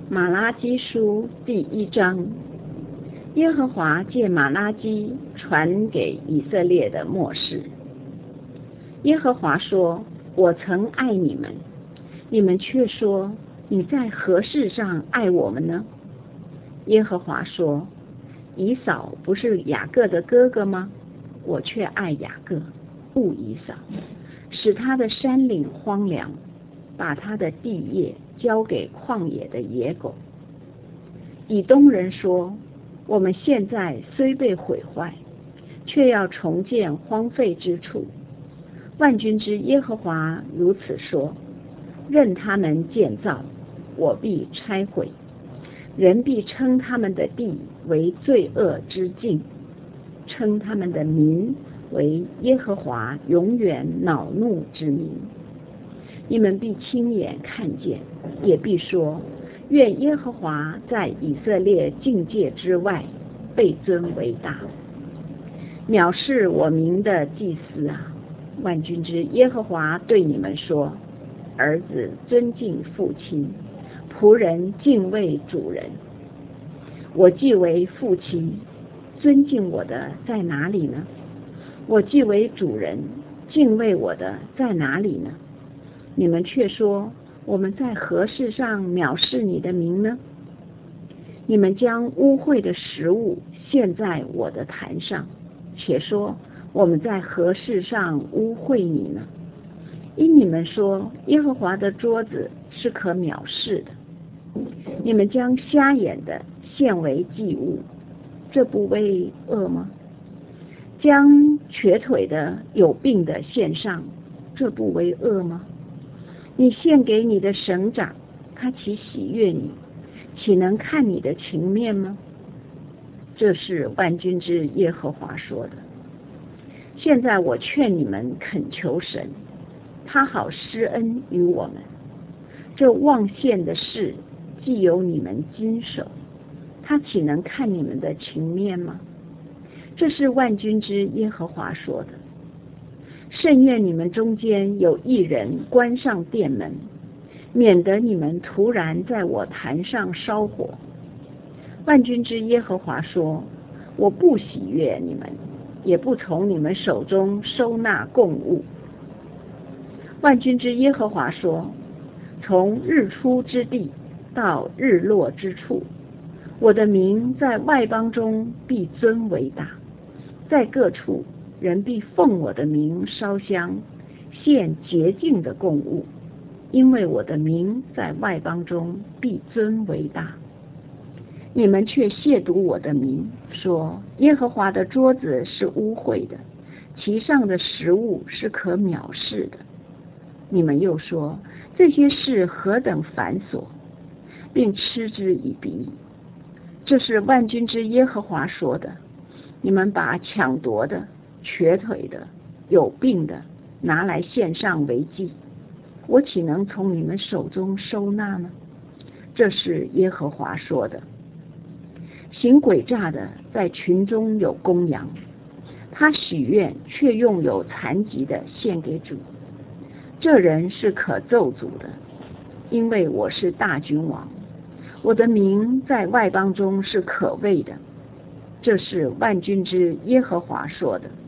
马拉基书第1章，耶和华借马拉基传给以色列的默示。耶和华说：我曾爱你们，你们却说你在何事上爱我们呢？耶和华说：以扫不是雅各的哥哥吗？我却爱雅各，恶以扫，使他的山岭荒凉，把他的地业交给旷野的野狗。以东人说：我们现在虽被毁坏，却要重建荒废之处。万军之耶和华如此说：任他们建造，我必拆毁，人必称他们的地为罪恶之境，称他们的民为耶和华永远恼怒之民。你们必亲眼看见，也必说：愿耶和华在以色列境界之外被尊为大。藐视我名的祭司啊，万军之耶和华对你们说：儿子尊敬父亲，仆人敬畏主人。我既为父亲，尊敬我的在哪里呢？我既为主人，敬畏我的在哪里呢？你们却说：我们在何事上藐视你的名呢？你们将污秽的食物献在我的坛上，且说：我们在何事上污秽你呢？因你们说耶和华的桌子是可藐视的，你们将瞎眼的献为祭物，这不为恶吗？将瘸腿的有病的献上，这不为恶吗？你献给你的省长，他岂喜悦你？岂能看你的情面吗？这是万军之耶和华说的。现在我劝你们恳求神，他好施恩于我们。这忘献的事，既有你们经手，他岂能看你们的情面吗？这是万军之耶和华说的。甚愿你们中间有一人关上殿门，免得你们突然在我坛上烧火。万军之耶和华说：我不喜悦你们，也不从你们手中收纳供物。万军之耶和华说：从日出之地到日落之处，我的名在外邦中必尊为大，在各处人必奉我的名烧香，献洁净的供物，因为我的名在外邦中必尊为大。你们却亵渎我的名，说耶和华的桌子是污秽的，其上的食物是可藐视的。你们又说这些事何等繁琐，并嗤之以鼻。这是万军之耶和华说的。你们把抢夺的、瘸腿的、有病的拿来献上为祭，我岂能从你们手中收纳呢？这是耶和华说的。行诡诈的在群中有公羊，他许愿却用有残疾的献给主，这人是可咒诅的，因为我是大君王，我的名在外邦中是可畏的。这是万军之耶和华说的。